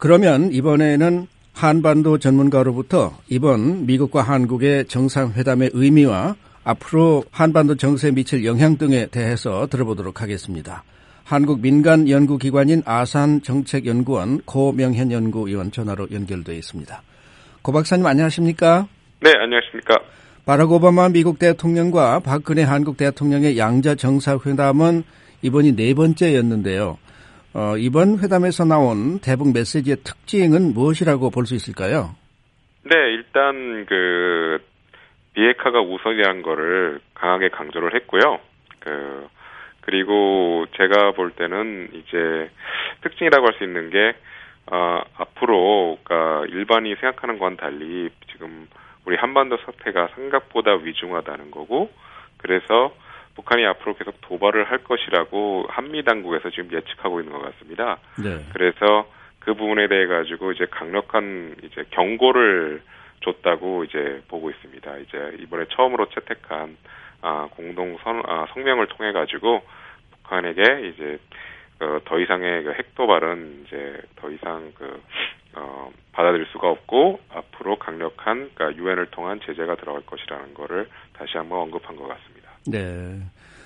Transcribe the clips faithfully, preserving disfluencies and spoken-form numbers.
그러면 이번에는 한반도 전문가로부터 이번 미국과 한국의 정상회담의 의미와 앞으로 한반도 정세에 미칠 영향 등에 대해서 들어보도록 하겠습니다. 한국 민간 연구기관인 아산정책연구원 고명현 연구위원 전화로 연결되어 있습니다. 고 박사님 안녕하십니까? 네, 안녕하십니까? 바락 오바마 미국 대통령과 박근혜 한국 대통령의 양자 정상회담은 이번이 네 번째였는데요. 어, 이번 회담에서 나온 대북 메시지의 특징은 무엇이라고 볼 수 있을까요? 네, 일단 그 비핵화가 우선이라는 거를 강하게 강조를 했고요. 그 그리고 제가 볼 때는 이제 특징이라고 할 수 있는 게 어, 앞으로 그러니까 일반이 생각하는 건 달리 지금 우리 한반도 사태가 생각보다 위중하다는 거고, 그래서 북한이 앞으로 계속 도발을 할 것이라고 한미 당국에서 지금 예측하고 있는 것 같습니다. 네. 그래서 그 부분에 대해 가지고 이제 강력한 이제 경고를 줬다고 이제 보고 있습니다. 이제 이번에 처음으로 채택한 아, 공동 선, 아, 성명을 통해 가지고 북한에게 이제 그 더 이상의 그 핵 도발은 이제 더 이상 그 어, 받아들일 수가 없고 앞으로 강력한 그러니까 유엔을 통한 제재가 들어갈 것이라는 거를 다시 한번 언급한 것 같습니다. 네.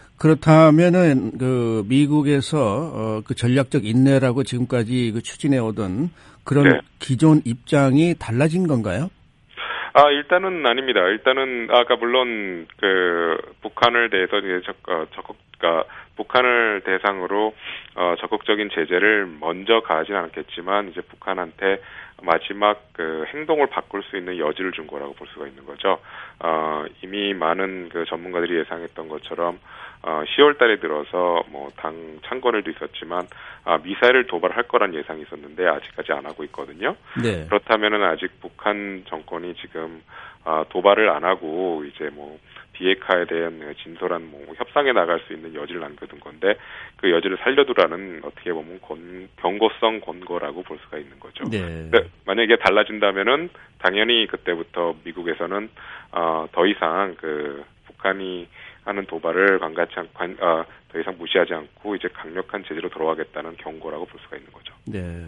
그렇다면은 그 미국에서 어, 그 전략적 인내라고 지금까지 그 추진해 오던 그런 네. 기존 입장이 달라진 건가요? 아, 일단은 아닙니다. 일단은, 아까 물론, 그, 북한을 대해서 이제 적, 어, 적극, 그러니까 북한을 대상으로, 어, 적극적인 제재를 먼저 가하진 않았겠지만, 이제 북한한테 마지막 그 행동을 바꿀 수 있는 여지를 준 거라고 볼 수가 있는 거죠. 어, 이미 많은 그 전문가들이 예상했던 것처럼, 어, 시월 달에 들어서 뭐 당 창건일도 있었지만, 아, 미사일을 도발할 거란 예상이 있었는데 아직까지 안 하고 있거든요. 네. 그렇다면은 아직 북한 정권이 지금, 아, 도발을 안 하고 이제 뭐 비핵화에 대한 진솔한 뭐 협상에 나갈 수 있는 여지를 남겨둔 건데 그 여지를 살려두라는 어떻게 보면 권, 경고성 권고라고 볼 수가 있는 거죠. 네. 네, 만약에 이게 달라진다면은 당연히 그때부터 미국에서는 어, 더 이상 그 북한이 하는 도발을 관가치 않, 관, 어, 더 이상 무시하지 않고 이제 강력한 제재로 돌아가겠다는 경고라고 볼 수가 있는 거죠. 네.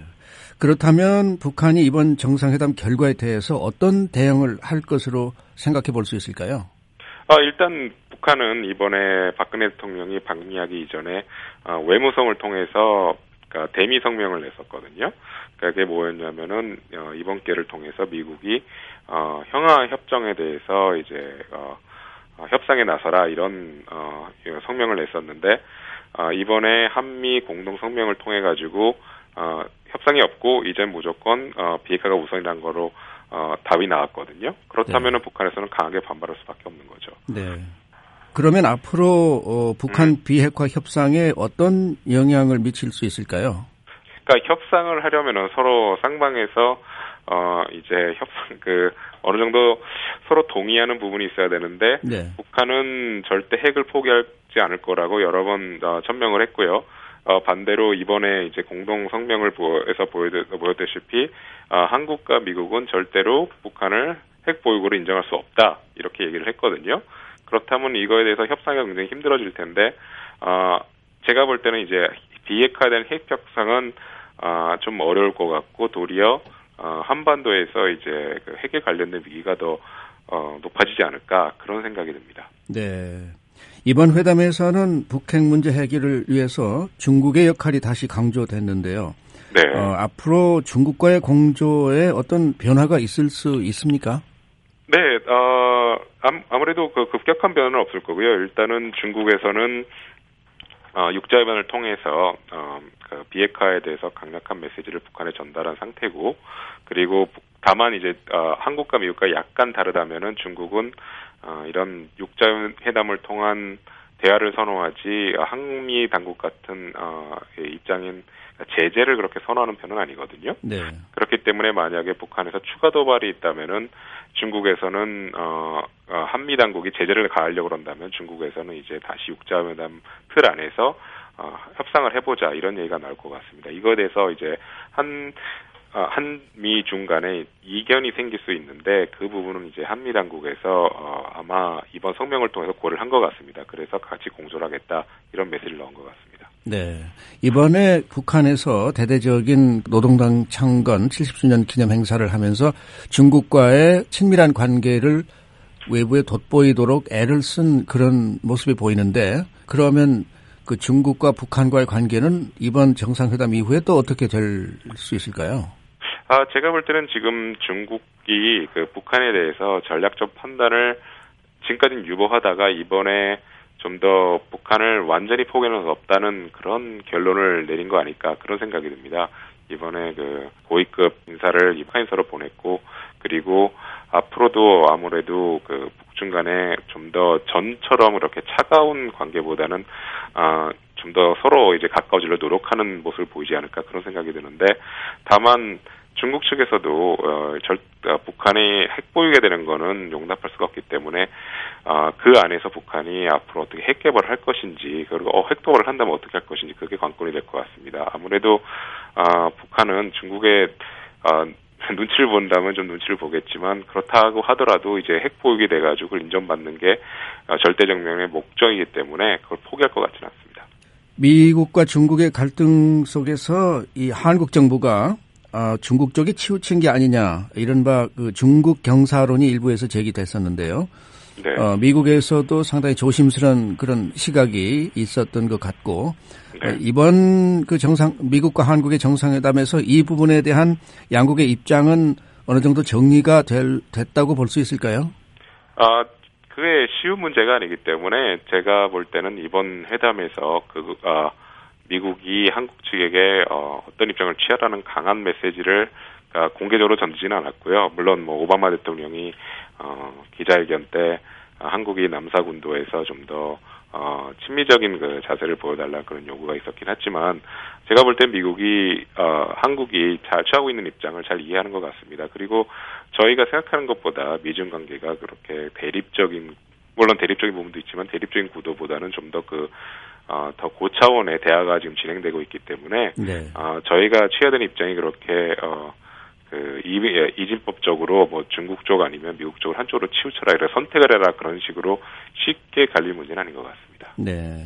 그렇다면 북한이 이번 정상회담 결과에 대해서 어떤 대응을 할 것으로 생각해 볼 수 있을까요? 아, 일단 북한은 이번에 박근혜 대통령이 방미하기 이전에 어, 외무성을 통해서 그러니까 대미 성명을 냈었거든요. 그러니까 그게 뭐였냐면은 어, 이번 기회를 통해서 미국이 어, 평화 협정에 대해서 이제 어, 어, 협상에 나서라 이런 어, 성명을 냈었는데 어, 이번에 한미 공동 성명을 통해 가지고 어, 협상이 없고 이젠 무조건 어, 비핵화가 우선이라는 거로 어, 답이 나왔거든요. 그렇다면은 네. 북한에서는 강하게 반발할 수밖에 없는 거죠. 네. 그러면 앞으로 어, 북한 음. 비핵화 협상에 어떤 영향을 미칠 수 있을까요? 그러니까 협상을 하려면은 서로 쌍방에서 어, 이제 협상 그 어느 정도 서로 동의하는 부분이 있어야 되는데 네. 북한은 절대 핵을 포기하지 않을 거라고 여러 번 어, 천명을 했고요. 어, 반대로 이번에 이제 공동 성명을 보여서 보여드렸다시피 어, 한국과 미국은 절대로 북한을 핵 보유국으로 인정할 수 없다 이렇게 얘기를 했거든요. 그렇다면 이거에 대해서 협상이 굉장히 힘들어질 텐데 어, 제가 볼 때는 이제 비핵화된 핵 협상은 어, 좀 어려울 것 같고 도리어 어, 한반도에서 이제 그 핵에 관련된 위기가 더 어, 높아지지 않을까 그런 생각이 듭니다. 네. 이번 회담에서는 북핵 문제 해결을 위해서 중국의 역할이 다시 강조됐는데요. 네. 어, 앞으로 중국과의 공조에 어떤 변화가 있을 수 있습니까? 네, 어, 아무래도 그 급격한 변화는 없을 거고요. 일단은 중국에서는 어, 육자회담을 통해서 어, 그 비핵화에 대해서 강력한 메시지를 북한에 전달한 상태고, 그리고 다만 이제 어, 한국과 미국과 약간 다르다면은 중국은 어, 이런 육자회담을 통한 대화를 선호하지 한미 당국 같은 어, 입장인 제재를 그렇게 선호하는 편은 아니거든요. 네. 그렇기 때문에 만약에 북한에서 추가 도발이 있다면은 중국에서는 어, 어, 한미 당국이 제재를 가하려고 그런다면 중국에서는 이제 다시 육자회담 틀 안에서 어, 협상을 해보자 이런 얘기가 나올 것 같습니다. 이거에 대해서 이제 한 어, 한미 중 간에 이견이 생길 수 있는데 그 부분은 이제 한미 당국에서 어, 아마 이번 성명을 통해서 고려를 한 것 같습니다. 그래서 같이 공조를 하겠다 이런 메시지를 넣은 것 같습니다. 네. 이번에 북한에서 대대적인 노동당 창건 칠십 주년 기념 행사를 하면서 중국과의 친밀한 관계를 외부에 돋보이도록 애를 쓴 그런 모습이 보이는데, 그러면 그 중국과 북한과의 관계는 이번 정상회담 이후에 또 어떻게 될 수 있을까요? 아, 제가 볼 때는 지금 중국이 그 북한에 대해서 전략적 판단을 지금까지는 유보하다가 이번에 좀 더 북한을 완전히 포기할 수 없다는 그런 결론을 내린 거 아닐까, 그런 생각이 듭니다. 이번에 그 고위급 인사를 북한에서로 보냈고, 그리고 앞으로도 아무래도 그 북중 간에 좀 더 전처럼 이렇게 차가운 관계보다는 아, 좀 더 서로 이제 가까워지려 노력하는 모습을 보이지 않을까, 그런 생각이 드는데, 다만 중국 측에서도 어, 절, 어, 북한이 핵 보유게 되는 거는 용납할 수가 없기 때문에 어, 그 안에서 북한이 앞으로 어떻게 핵 개발을 할 것인지, 그리고 어, 핵 도발을 한다면 어떻게 할 것인지, 그게 관건이 될 것 같습니다. 아무래도 어, 북한은 중국의 어, 눈치를 본다면 좀 눈치를 보겠지만, 그렇다고 하더라도 이제 핵 보유기 돼가지고 그걸 인정받는 게 어, 절대정명의 목적이기 때문에 그걸 포기할 것 같지는 않습니다. 미국과 중국의 갈등 속에서 이 한국 정부가 어, 중국 쪽이 치우친 게 아니냐, 이른바 그 중국 경사론이 일부에서 제기됐었는데요. 네. 어, 미국에서도 상당히 조심스러운 그런 시각이 있었던 것 같고, 네. 어, 이번 그 정상, 미국과 한국의 정상회담에서 이 부분에 대한 양국의 입장은 어느 정도 정리가 될, 됐다고 볼 수 있을까요? 아, 그게 쉬운 문제가 아니기 때문에 제가 볼 때는 이번 회담에서 그, 아, 미국이 한국 측에게 어, 어떤 입장을 취하라는 강한 메시지를 어, 공개적으로 던지지는 않았고요. 물론 뭐 오바마 대통령이 어, 기자회견 때 어, 한국이 남사군도에서 좀 더 어, 친미적인 그 자세를 보여달라, 그런 요구가 있었긴 했지만, 제가 볼 땐 미국이 어, 한국이 잘 취하고 있는 입장을 잘 이해하는 것 같습니다. 그리고 저희가 생각하는 것보다 미중 관계가 그렇게 대립적인, 물론 대립적인 부분도 있지만 대립적인 구도보다는 좀 더 그 어, 더 고차원의 대화가 지금 진행되고 있기 때문에, 네. 어, 저희가 취해야 되는 입장이 그렇게, 어, 그, 이, 이진법적으로 뭐 중국 쪽 아니면 미국 쪽을 한쪽으로 치우쳐라, 이래 선택을 해라, 그런 식으로 쉽게 갈릴 문제는 아닌 것 같습니다. 네.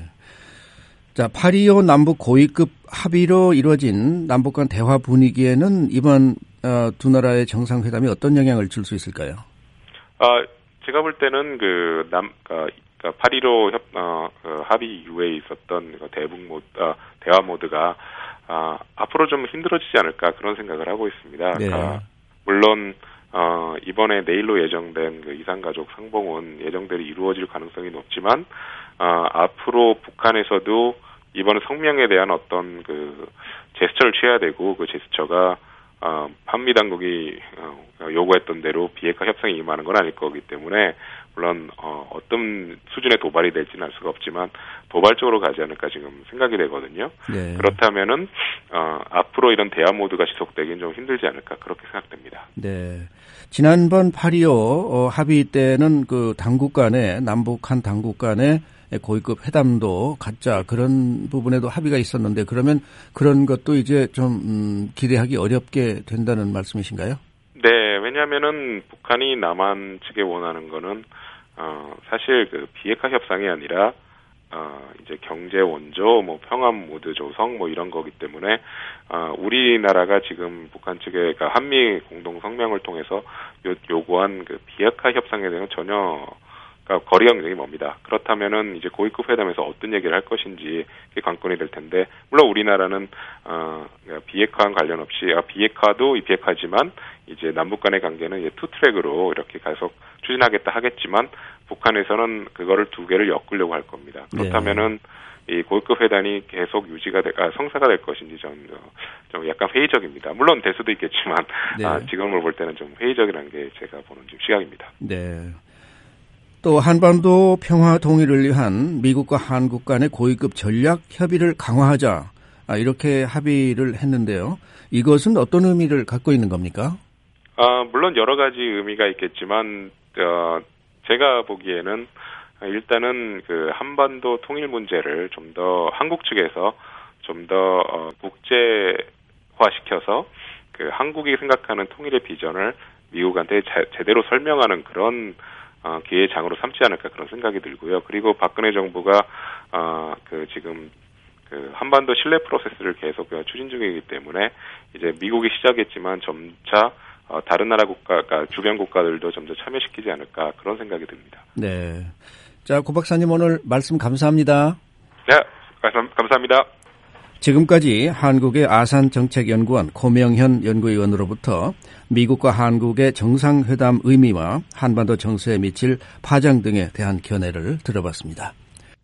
자, 팔이오 남북 고위급 합의로 이루어진 남북 간 대화 분위기에는 이번, 어, 두 나라의 정상회담이 어떤 영향을 줄 수 있을까요? 아, 제가 볼 때는 그 남, 어, 팔이오 협, 어, 그 합의 이후에 있었던 대북 모드, 어, 대화 모드가, 아, 앞으로 좀 힘들어지지 않을까, 그런 생각을 하고 있습니다. 네. 아, 물론, 어, 이번에 내일로 예정된 그 이산가족 상봉은 예정대로 이루어질 가능성이 높지만, 아, 앞으로 북한에서도 이번 성명에 대한 어떤 그 제스처를 취해야 되고, 그 제스처가 어, 한미 당국이 어, 요구했던 대로 비핵화 협상에 임하는 건 아닐 거기 때문에, 물론 어, 어떤 수준의 도발이 될지는 알 수가 없지만 도발적으로 가지 않을까 지금 생각이 되거든요. 네. 그렇다면은 어, 앞으로 이런 대화 모드가 지속되긴 좀 힘들지 않을까, 그렇게 생각됩니다. 네. 지난번 팔이오 어, 합의 때는 그 당국 간에, 남북한 당국 간에 고위급 회담도 갖자, 그런 부분에도 합의가 있었는데, 그러면 그런 것도 이제 좀 음, 기대하기 어렵게 된다는 말씀이신가요? 네, 왜냐하면은 북한이 남한 측에 원하는 거는 어, 사실 그 비핵화 협상이 아니라 어, 이제 경제 원조, 뭐 평화 모드 조성, 뭐 이런 거기 때문에 어, 우리나라가 지금 북한 측에, 그러니까 한미 공동 성명을 통해서 요, 요구한 그 비핵화 협상에 대해서 전혀 그러니까 거리가 굉장히 멉니다. 그렇다면은 이제 고위급 회담에서 어떤 얘기를 할 것인지 그게 관건이 될 텐데, 물론 우리나라는 어 비핵화와 관련 없이, 아, 비핵화도 이 비핵화지만 이제 남북 간의 관계는 이제 투 트랙으로 이렇게 계속 추진하겠다 하겠지만, 북한에서는 그거를 두 개를 엮으려고 할 겁니다. 그렇다면은 이 고위급 회담이 계속 유지가 될, 아, 성사가 될 것인지 좀, 좀 약간 회의적입니다. 물론 될 수도 있겠지만, 네. 아, 지금을 볼 때는 좀 회의적이라는 게 제가 보는 좀 시각입니다. 네. 또 한반도 평화 통일을 위한 미국과 한국 간의 고위급 전략 협의를 강화하자, 이렇게 합의를 했는데요. 이것은 어떤 의미를 갖고 있는 겁니까? 아, 물론 여러 가지 의미가 있겠지만, 어, 제가 보기에는 일단은 그 한반도 통일 문제를 좀 더 한국 측에서 좀 더 어, 국제화시켜서 그 한국이 생각하는 통일의 비전을 미국한테 자, 제대로 설명하는 그런 어, 기회의 장으로 삼지 않을까, 그런 생각이 들고요. 그리고 박근혜 정부가 어, 그 지금 그 그 한반도 신뢰 프로세스를 계속 추진 중이기 때문에 이제 미국이 시작했지만 점차 어, 다른 나라 국가가 주변 국가들도 점차 참여시키지 않을까 그런 생각이 듭니다. 네. 자, 고 박사님 오늘 말씀 감사합니다. 네, 감사합니다. 지금까지 한국의 아산정책연구원 고명현 연구위원으로부터 미국과 한국의 정상회담 의미와 한반도 정세에 미칠 파장 등에 대한 견해를 들어봤습니다.